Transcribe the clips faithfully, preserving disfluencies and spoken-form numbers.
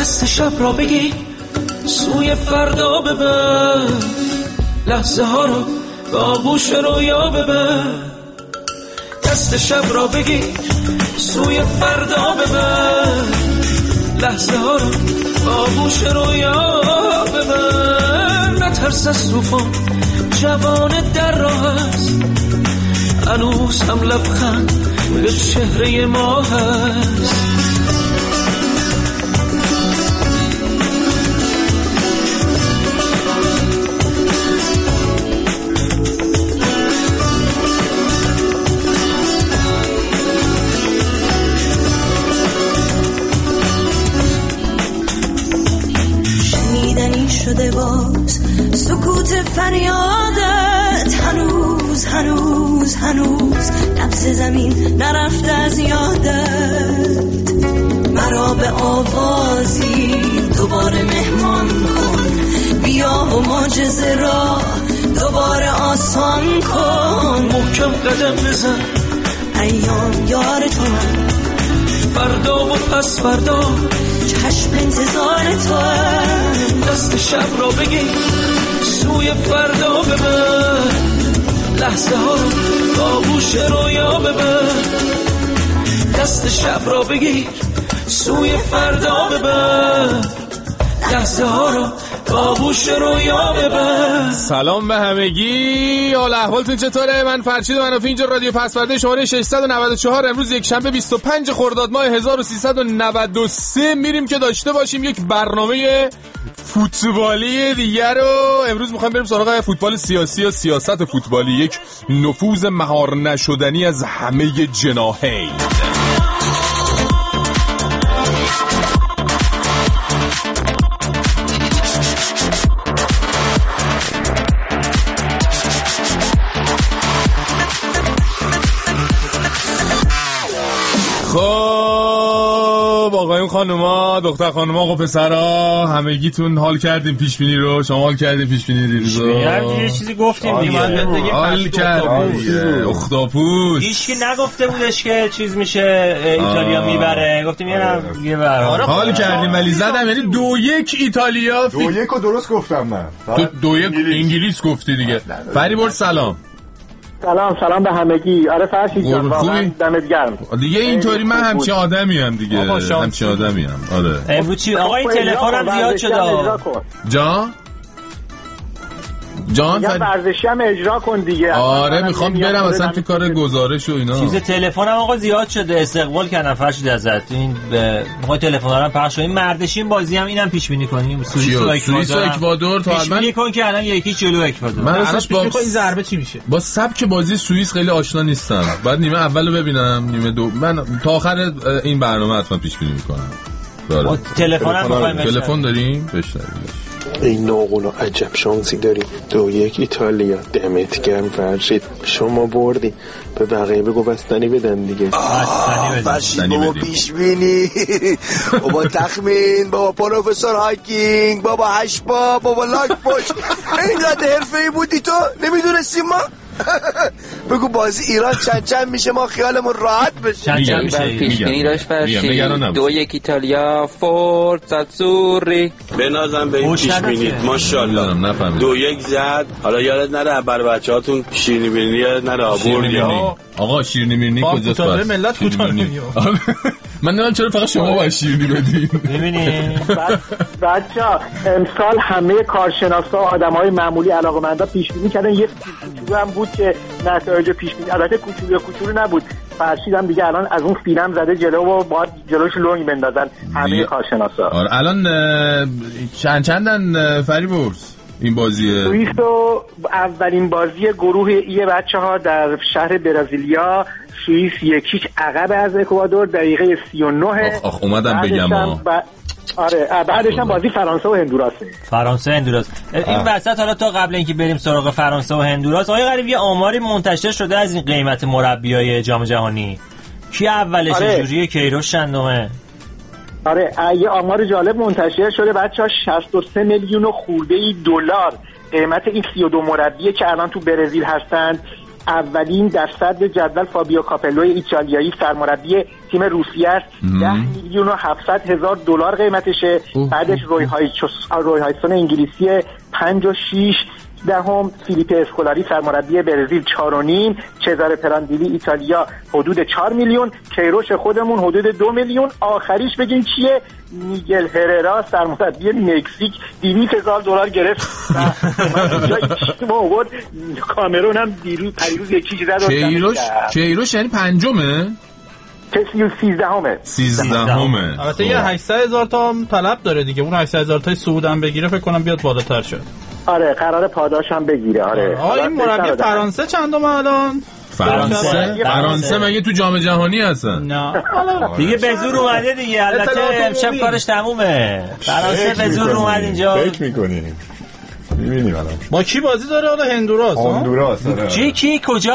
دست شب را بگیر سوی فردا ببر، لحظه ها رو به آغوش رویا ببر. دست شب را بگیر سوی فردا ببر، لحظه ها رو به آغوش رویا ببر. نترس از طوفان، جوان در راه است، هنوز هم لبخند به چهره ما هست. شنیدنی شده باز سکوت فریادت، هنوز هنوز هنوز نبض زمین نرفته از یادت. مرا به آوازی دوباره مهمان کن، بیا و معجزه را دوباره آسان کن. محکم قدم بزن، ایام یار تو هم، فردا و پس فردا چشم انتظار تو هم. دست شب را بگیر سوی فردا ببر، لحظه ها رو با آغوش رویا ببر. دست شب را بگیر سوی فردا ببر، لحظه ها رو با آغوش رویا ببر. سلام به همگی، حال احوالتون چطوره؟ من فرشید منافی، اینجا رادیو پسورده شماره ششصد و نود و چهار. امروز یک شنبه بیست و پنج خرداد ماه هزار و سیصد و نود و سه. میریم که داشته باشیم یک برنامه فوتبالی دیگر رو. امروز میخوایم بریم سراغ فوتبال سیاسی و سیاست فوتبالی، یک نفوذ مهار نشدنی از همه جناحین. خب آقایون خانوما دختر خانوما آقا پسرا همگیتون حال کردیم پیش بینی رو؟ شما حال کردیم پیش بینی دیروز رو؟ یه چیزی گفتیم دیگه. حال کردیم اختاپوس هیچکی نگفته بودش که چیز میشه ایتالیا میبره، گفتیم یه یه بره. حال کردیم ولی زدم، یعنی دو یک ایتالیا. دو یک رو درست گفتم من. تو دو یک انگلیس گفتی دیگه. فریبرد سلام. سلام سلام به همگی. آره فرشید جان واقعا دمت گرم دیگه. اینطوری من همچین آدمی ام دیگه، همچین آدمی ام. آره امروز چی آقا این تلفنم زیاد شده جان جان فر... ورزشی هم اجرا کن دیگه. آره میخوام برم اصلا تو کار گزارش و اینا. چیز تلفنم آقا زیاد شده، استقبال کردم فرشید ازت. این ما تلفن‌ها رو پخش کنیم. مردشین بازی هم اینم پیش بینی کنیم. سوئیس و اکوادور. اکوادور تا پیش بینی کن که الان یکی جلو اکوادور. من اصلا با این ضربه چی میشه؟ با سبک بازی سوئیس خیلی آشنا نیستم. بعد نیمه اولو ببینم، نیمه دو من تا آخر این برنامه حتما پیش بینی میکنم. ما تلفنم می‌خوایم. تلفن داریم؟ بشنویم. این ناقل و عجب شانسی داریم. دو یک ایتالیا. دمت گرم فرشید، شما بردی. به بقیه بگو بستنی بدن دیگه. بستنی بدیم. بابا پیش بینی، بابا تخمین، بابا پروفسور هاکینگ، بابا هشبا، بابا لاک پوش. اینقدر حرفه‌ای بودی تو نمیدونستیم ما؟ بگو بازی ایران چند چند میشه ما خیالمون راحت بشه. چند چند میشه؟ پیش بینی داشت فرشید. دو یک ایتالیا. فورزا زوری. بنازم به این پیش بینید ماشاءالله. دو یک زد. حالا یادت نره بر بچه‌هاتون شیرینی بینی یادت نره آورد یا آقا شیرینی بینی کجاست؟ کوتاه ملت کوتاه. من نمیدونم چرا فقط شما باید شیرینی بدین. ببینید بچه‌ها امسال همه کارشناسا و آدمای معمولی علاقه‌مندا پیش بینی کردن. یه کوچولو هم بود که نتایج پیش بینی، البته کوچولو کوچولو نبود. فرشید هم دیگه الان از اون فیلم زده جلو و باید جلوش لنگ بندازن همه کارشناسا. آره الان چند چندن فریبرد این بازیه؟ سوئیس و اولین بازی گروه ای بچه‌ها در شهر برزیلیا. سوئیس یکیش عقب از اکوادور، دقیقه سی و نه. آخ آخ اومدم بگم ها. آره بعدش هم بازی فرانسه و هندوراسه. فرانسه هندوراس. این وسط حالا تا قبل اینکه بریم سراغ فرانسه و هندوراس، آقای غریب یه آماری منتشر شده از این قیمت مربیای جام جهانی. کی اولش؟ آره. جوری کیروش چندمه؟ آره یه آمار جالب منتشر شده بچه‌ها. شصت و سه میلیون خورده ای دلار قیمت این سی و دو مربیه که الان تو برزیل هستند. اولین در صدر جدول فابیو کاپلو ایتالیایی سرمربی تیم روسیه است. ده میلیون و هفتصد هزار دلار قیمتشه. بعدش روی هایچوس روی هایسون انگلیسی پنج و شش دهم، فیلیپ اسکولاری سرمربی برزیل چهار و نیم، چزاره پراندیلی ایتالیا حدود چهار میلیون، کیروش خودمون حدود دو میلیون. آخریش بگین چیه؟ میگل هررا سرمربی مکزیک دویست هزار دلار گرفت. ما آورد کامرون هم دیروز پریروز یک چیزی زد. کیروش کیروش یعنی پنجمه؟ سیزدهمه سیزدهمه. البته یه هشتصد هزار تا طلب داره دیگه. اون هشتصد هزار تا سعود هم بگیره فکر کنم بیاد بالاتر شد. آره قراره پاداش هم بگیره. آره آه این مربی فرانسه چندم الان؟ فرانسه فرانسه مگه تو جام جهانی هستن؟ نه دیگه به زور اومده دیگه. البته امشب کارش تمومه. فرانسه به زور اومد اینجا. فکر می‌کنیم می‌بینیم الان با کی بازی داره؟ حالا هندوراس. هندوراس آره. چی کی کجا؟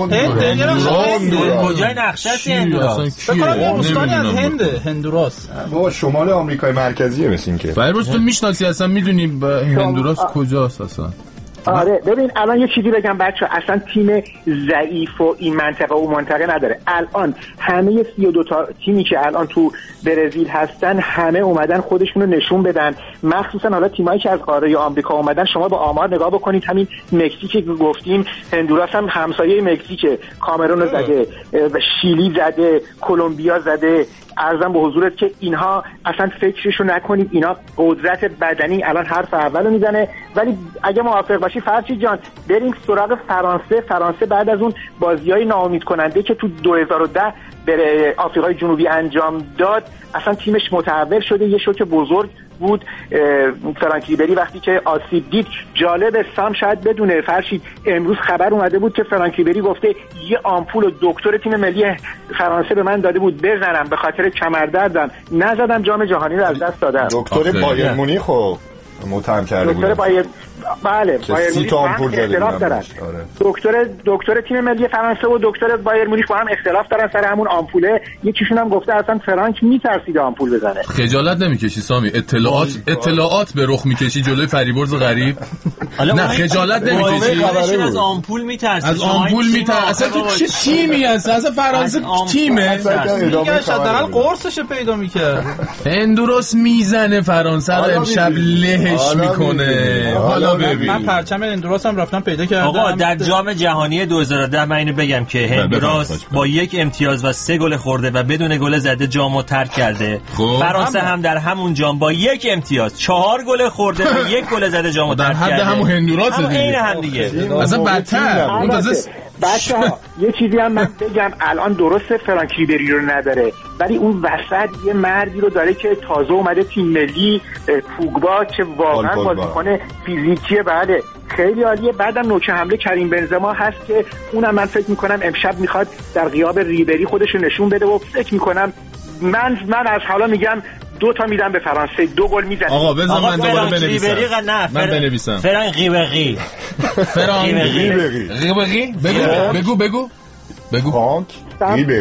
هند کجای نقشه است هندوراس؟ فکر کنم یه استانی از هند هندوراس. با شمال آمریکای مرکزیه مثل اینکه. فیروز تو میشناسی اصلا میدونی هندوراس کجاست اصلا؟ آره ببین الان یه چیزی بگم بچه، اصلا تیم ضعیف و این منطقه و منطقه نداره. الان همه سی و دو تا تیمی که الان تو برزیل هستن همه اومدن خودشون رو نشون بدن، مخصوصا حالا تیمایی که از قاره آمریکا اومدن. شما با آمار نگاه بکنید، همین مکزیک که گفتیم، هندوراس هم همسایه مکزیکه، کامرون رو زده، شیلی زده، کلمبیا زده. عرضم به حضورت که اینها اصلا فکرشو نکنید، اینا قدرت بدنی الان حرف اولو میزنه. ولی اگه موافق باشی فرشید جان بریم سراغ فرانسه. فرانسه بعد از اون بازیای ناامید کننده که تو دو هزار و ده بره آفریقای جنوبی انجام داد، اصلا تیمش متحول شده. یه شوک بزرگ بود. فرانک ریبری وقتی که آسیب دید، جالب سام شاید بدونه فرشید، امروز خبر اومده بود که فرانک ریبری گفته یه آمپول و دکتر تیم ملی فرانسه به من داده بود بزنم، به خاطر کمردردم نزدم، جام جهانی رو از دست دادم. دکتر بایر مونیخ خب متهم کرده بود. دکتر بایر بله بایر مونیخ با هم اختلاف دارن. دکتر دکتر تیم ملی فرانسه و دکتر بایر مونیخ با هم اختلاف دارن سر همون آمپوله. یکیشون هم گفته اصلا فرانک میترسید آمپول بزنه. خجالت نمیکشی سامی؟ اطلاعات اطلاعات به رخ میکشی جلوی فریبرز غریب. نه خجالت نمیکشی؟ از آمپول میترسی؟ از آمپول میترسی؟ اصلا تو چه تیمی هستی؟ اصلا فرانسه تیمه؟ دیگه حداقل قرصش پیدا میکرد. هندوراس میزنه فرانسه رو امشب لهش میکنه. حالا ببین من پرچم هندوراس هم رفتم پیدا کردم. آقا در جام جهانی دو هزار و ده من اینو بگم که هندوراس با یک امتیاز و سه گل خورده و بدون گل زده جامو ترک کرده. فرانسه هم در همون جام با یک امتیاز چهار گل خورده و یک گل زده جامو ترک کرده. در حد همون هندوراس دیگه. عین هم دیگه. اصلا بدتر. اون تازه بچه‌ها یه چیزی هم من بگم، الان درسته فرانک ریبری رو نداره ولی اون وسط یه مردی رو داره که تازه اومده تیم ملی، پوگبا، که واقعا بازیکن فیزیکیه. بله خیلی عالیه. بعدم نوک حمله کریم بنزما هست که اونم من فکر میکنم امشب میخواد در غیاب ریبری خودش رو نشون بده و فکر میکنم من من از حالا میگم دو تا میدم به فرانسه، دو گل میزنه. آقا بذار من دوباره بنویسم. نه من بنویسم. فرانک ریبری. فرانک ریبری. ریبری. بگو بگو بگو. بگو. فرانک ریبری.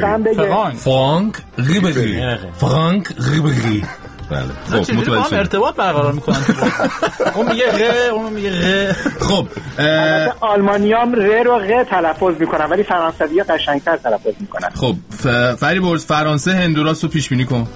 فرانک ریبری. فرانک ریبری. بله. خب متوجه شدم. ارتباط برقرار میکنن. اون میگه ر، اون میگه ر. خب آلمانیام ر رو غ تلفظ میکنن ولی فرانسوی‌ها قشنگتر تلفظ میکنن. خب فریبرز فرانسه هندوراس رو پیش بینی کن.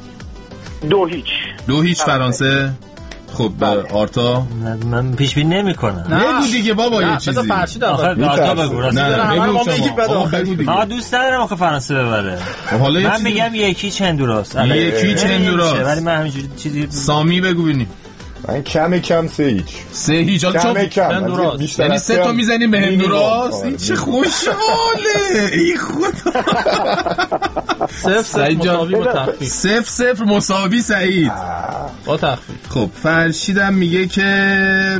دو هیچ. دو هیچ فرانسه. خب آرتا من پیش بینی نمیکنم. بگو دیگه بابا یه چیزی. بذار فرشید آخر آرتا بگو. نه بگو شما. بگو دیگه. آ دوست ندارم آخه فرانسه ببره. من میگم یکی هندوراس. یکی هندوراس. ولی من همینجوری چیزی. سامی بگو ببینیم. من کم کم سه هیچ. سه هیچ کم کم. یعنی سه تا میزنیم به هندوراس. این چه خوشحاله. ای خدا. صفر صفر مساوی با تخفیف. صفر صفر مساوی سعید با تخفیف. خب فرشیدم میگه که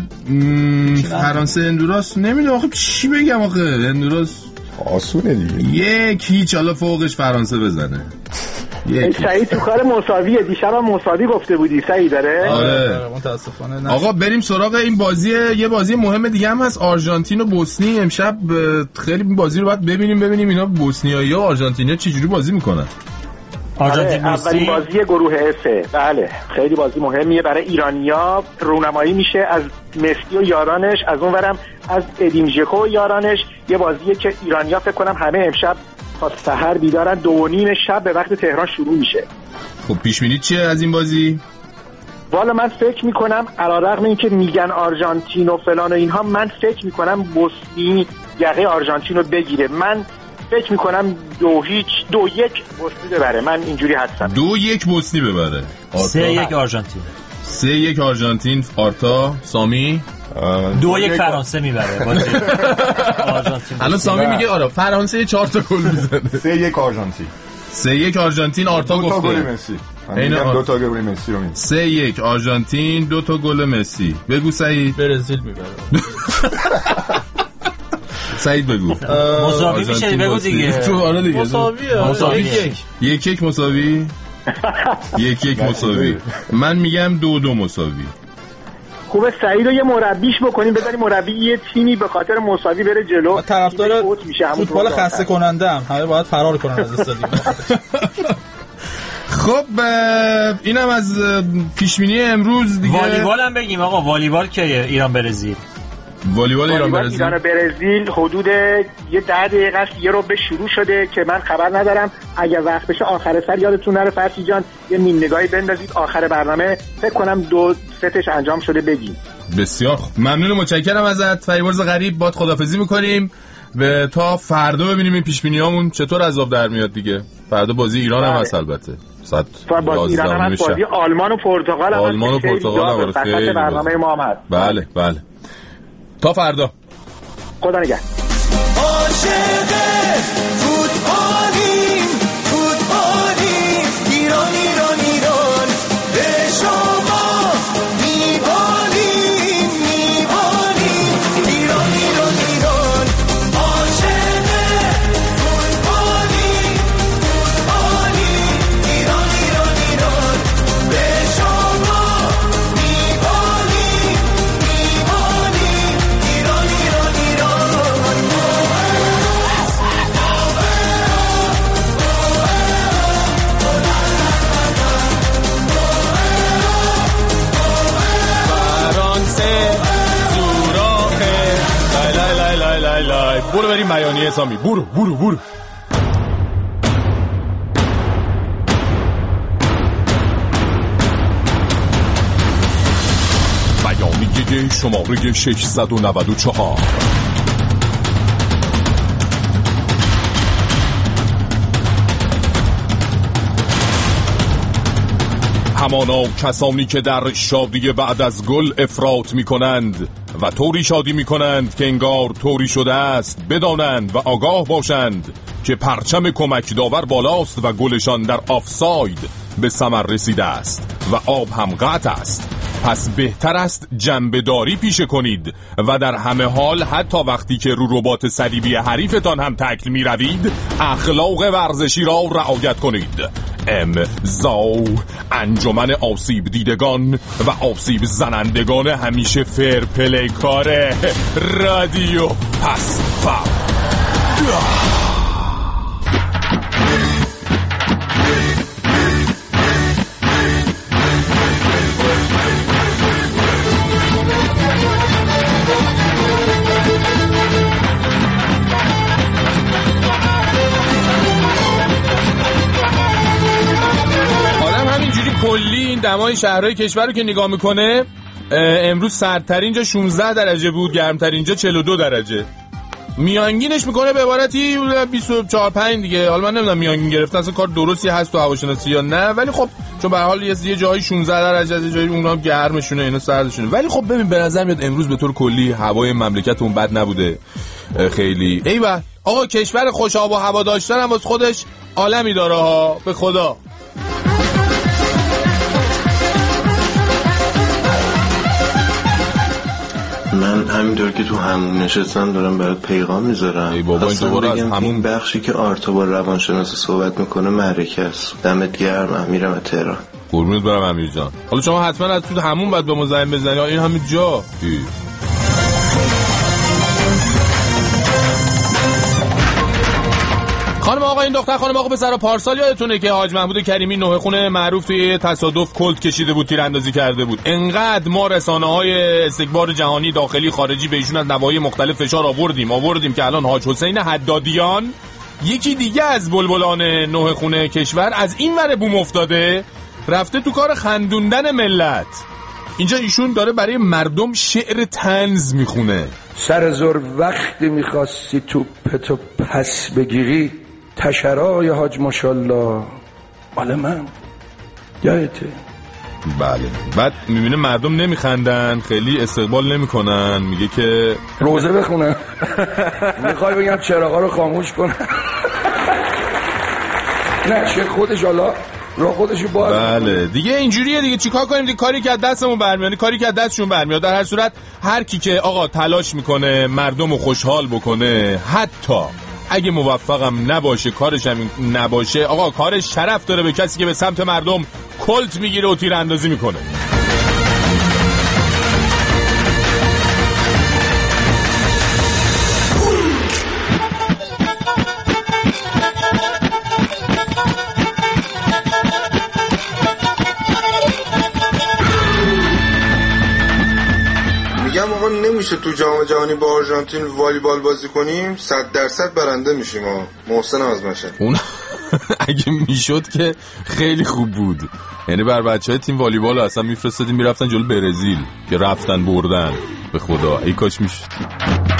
فرانسه هندوراس نمیدونم آخه چی بگم آخه هندوراس آسونه دیگه. یک هیچ حالا فوقش فرانسه بزنه. سعید تو کار مساویه. دیشب هم مساوی گفته بودی سعید داره؟ آره متاسفانه. آقا بریم سراغ این بازی. یه بازی مهم دیگه هم هست، آرژانتین و بوسنی. امشب خیلی این بازی رو باید ببینیم ببینیم اینا بوسنیایی و آرژانتینیا چه جوری بازی میکنن. آرژانتین اولین بازی گروه اف. بله خیلی بازی مهمیه برای ایرانیا. رونمایی میشه از مسی و یارانش، از اونورم از ادیم ژکو و یارانش. یه بازیه که ایرانی‌ها فکر کنم همه امشب تا سحر بیدارن، دو و نیم شب به وقت تهران شروع میشه. خب پیش بینی چیه از این بازی؟ والا من فکر میکنم علیرغم اینکه میگن آرژانتین و فلان و اینها، من فکر میکنم بوسنی یقه آرژانتین رو بگیره. من فکر میکنم دو هیچ دو یک بوسنی ببره. من اینجوری هستم. دو یک بوسنی ببره. سه یک آرژانتین. سه یک آرژانتین. آرتا سامی دو یک فرانسه میبره. آرژانتین. الان سامی میگه آره فرانسه چهار تا گل میزنه. سه یک آرژانتین. سه یک آرژانتین. آرتا گفته دو تا گل مسی. من دو تا گل مسی رو میگم. سه یک آرژانتین، دو تا گل مسی. بگو سعید. برزیل میبره. سعید بگو. مساوی میشه بگو دیگه. تو آره دیگه. مساویه. مساوی یک. یک یک مساوی. یک یک مساوی. من میگم دو دو مساوی. خوبه سعید رو یه مربیش بکنیم، بذاریم مربی یه تیمی به خاطر مساوی بره جلو. طرفدار فوتبال خسته کننده هم همه باید فرار کنن از استادیوم. خب اینم از پیشبینی امروز دیگه. والیبال هم بگیم آقا. والیبال که ایران برزیل. والیبال ایران برزیل. ایران برزیل حدود یه ده دقیقه است یه رو به شروع شده که من خبر ندارم. اگر وقت بشه آخر سر یادتون نره فرشی جان یه نیم نگاهی بندازید آخر برنامه. فکر کنم دو ستش انجام شده بگیم. بسیار خوب. ممنون، متشکرم ازت فریبرز غریب. باد خدافظی می‌کنیم و تا فردا ببینیم این پیش‌بینیامون چطور عذاب در میاد دیگه. فردا بازی ایران هم هست البته. صد بازی ایران هم هست، بازی آلمان و پرتغال هم هست. آلمان و پرتغال هم خیلی برنامه ما هم هست. بله بله. تا فردا. خدا نگهدار. عاشق فوتبالیم فوتبالیم ایران ایران ایران به شما میبالیم میبالیم ایران ایران ایران عاشق فوتبالیم فوتبالیم ایران ایران ایران به شما میبالیم میبالیم ایران ایران ایران برو بریم بیانیه سامی. برو برو برو. بیانیه شماره ششصد و نود و چهار. همانا کسانی که در شادی بعد از گل افراط می کنند و طوری شادی می کنند که انگار طوری شده است، بدانند و آگاه باشند که پرچم کمک داور بالاست و گلشان در آفساید به ثمر رسیده است و آب هم قطع است. پس بهتر است جنبه‌داری پیشه کنید و در همه حال حتی وقتی که رو رباط صلیبی حریفتان هم تکل می روید اخلاق ورزشی را رعایت کنید. امضا انجمن آسیب دیدگان و آسیب زنندگان همیشه فر پلی کاره رادیو پسفر. کلی این دمای شهرهای کشور رو که نگاه میکنه امروز سردترین جا شانزده درجه بود، گرمترین جا چهل و دو درجه. میانگینش میکنه به عبارتی بیست و چهار پنج دیگه. حالا من نمیدونم میانگین گرفتن اصلا کار درستی هست تو هواشناسی یا نه، ولی خب چون به هر حال یه جایی شانزده درجه از جایی اونها گرمشونه اینا سردشونه. ولی خب ببین به نظر میاد امروز به طور کلی هوای مملکتمون بد نبوده خیلی. ایول آقا کشور خوش آب و هوا داشتن هم واسه خودش عالمی داره ها، به خدا. من همینطور که تو همون نشستم دارم برات پیغام میذارم. ای بابا این دوباره از همون بخشی که آرتا با روانشناس صحبت میکنه معرکه است. دمت گرم. میرم از تهران. قربونت برم امیر جان. حالا شما حتما از تو همون بعد به ما زنگ بزنی. این همین جا ای. خانم آقا این دختر خانم آقا پسر پارسال یادتونه که حاج محمود کریمی نوه خونه معروف توی تصادف کلت کشیده بود، تیراندازی کرده بود. انقدر ما رسانه‌های استکبار جهانی داخلی خارجی به ایشون از نواحی مختلف فشار آوردیم آوردیم که الان حاج حسین حدادیان یکی دیگه از بلبلان نوه خونه کشور از این ور بوم افتاده رفته تو کار خندوندن ملت. اینجا ایشون داره برای مردم شعر طنز میخونه. سر زور وقتی میخواستی تو پتو پس بگیری تشرای حاج ماشالله مال من یادته؟ بله. بعد میبینه مردم نمیخندن، خیلی استقبال نمیکنن، میگه که روزه بخونه. میخوای بگم چراغا رو خاموش کنه؟ نه چه خودش حالا را خودشو باز. بله دیگه اینجوریه دیگه، چیکار کنیم دیگه؟ کاری که از دستمون برمیاد، کاری که از دستشون برمیاد. در هر صورت هر کی که آقا تلاش میکنه مردمو خوشحال بکنه، حتی اگه موفقم نباشه، کارش هم نباشه، آقا کارش شرف داره به کسی که به سمت مردم کلت میگیره و تیراندازی میکنه. آقا نمیشه تو جام جهانی با آرژانتین والیبال بازی کنیم؟ صد درصد برنده میشیم. ها محسن آزمشه اون اگه میشد که خیلی خوب بود. یعنی بر بچهای تیم والیبال اصلا میفرستادیم میرفتن جلو برزیل که رفتن بردن. به خدا ای کاش میشد.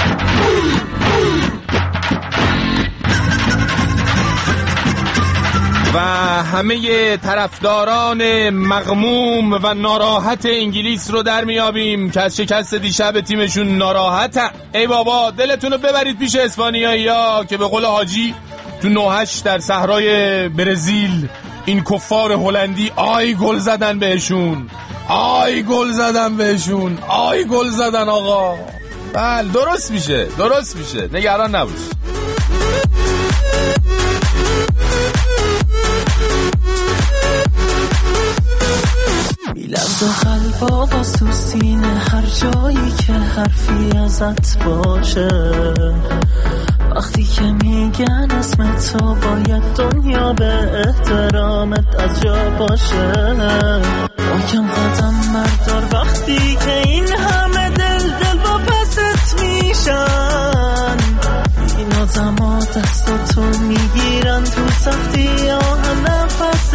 و همه طرفداران مغموم و ناراحت انگلیس رو در میابیم که از شکست دیشب تیمشون ناراحتن. ای بابا دلتون رو ببرید پیش اسپانیایی‌ها که به قول حاجی تو نوهش در صحرای برزیل این کفار هلندی آی گل زدن بهشون، آی گل زدن بهشون، آی گل زدن آقا. بله درست میشه، درست میشه، نگران نباش. میلرز قلبا با سوسینه هر جایی که حرفی ازت باشه، وقتی که میگن اسم تو باید دنیا به احترامت از جا باشه. باکم قدم مردار وقتی که این همه دل دل با پست میشن، این آدم دست تو میگیرن تو سختی آه نفست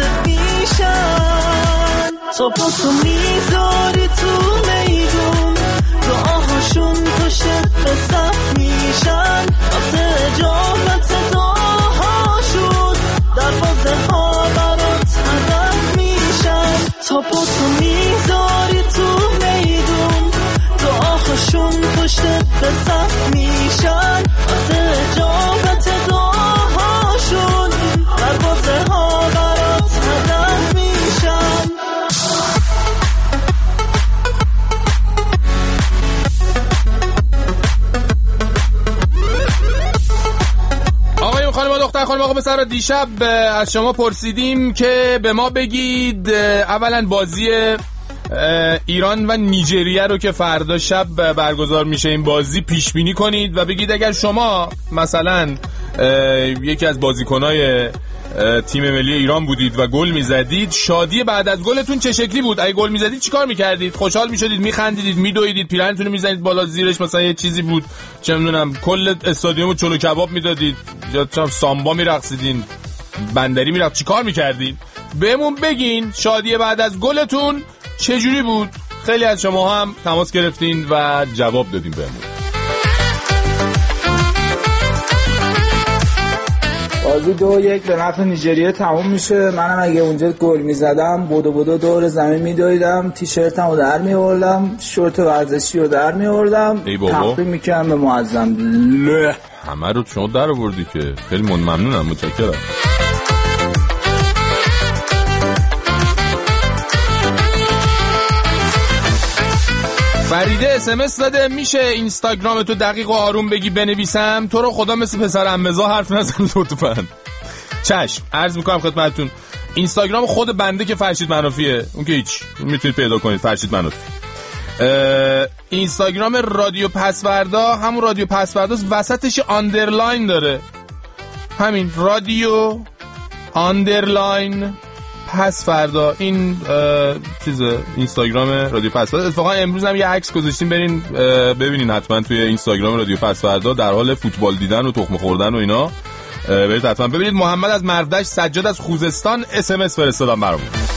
میشن. تو با تو میذاری تو میدون دعاهاشون پشت به صف میشن، وقت اجابت دعاهاشون دروازه ها برات هدف میشن. تا با تو میذاری تو میدون دعاهاشون پشت به صف میشن، وقت اجابت دعاهاشون دروازه ها برات هدف میشن. خانم دختر خانم آقا پسر دیشب از شما پرسیدیم که به ما بگید اولا بازی ایران و نیجریه رو که فردا شب برگزار میشه این بازی پیش بینی کنید و بگید اگر شما مثلا یکی از بازیکنای تیم ملی ایران بودید و گل میزدید، شادی بعد از گلتون چه شکلی بود؟ اگه گل میزدید چیکار میکردید؟ خوشحال میشدید، میخندیدید، میدویدید، پیرهنتون رو میزنید بالا، زیرش مثلا یه چیزی بود چه میدونم کل استادیومو چلو کباب میدادید یا سامبا میرقصیدین، بندری میرقصید، چیکار میکردید؟ بهمون بگین شادی بعد از گلتون چه جوری بود؟ خیلی از شما هم تماس گرفتین و جواب دادین بهمون. بازی دو یک به نفع نیجریه تموم میشه. منم اگه اونجا گل میزدم بودو بودو دور زمین میدویدم، تیشرتمو در میآوردم، شورت ورزشی رو در میآوردم، تقدیم میکردم به معظم. له همه رو شما در آوردی که خیلی ممنونم، متشکرم. فریده اس ام اس داده میشه اینستاگرام تو دقیق و آروم بگی بنویسم؟ تو رو خدا مثل پسر عمزا حرف نزن لطفاً. چشم عرض میکنم خدمتتون اینستاگرام خود بنده که فرشید منافیه، اون که هیچ میتونید پیدا کنید فرشید منافی. اینستاگرام رادیو پسوردا همون رادیو پسورداست، وسطش آندرلاین داره. همین رادیو آندرلاین پس فردا، این چیز اینستاگرام رادیو پس فردا. اتفاقا امروز هم یه عکس گذاشتیم، برین ببینین حتما توی اینستاگرام رادیو پس فردا، در حال فوتبال دیدن و تخم خوردن و اینا، برید حتما ببینید. محمد از مردش، سجاد از خوزستان اس ام اس فرستادن برامون.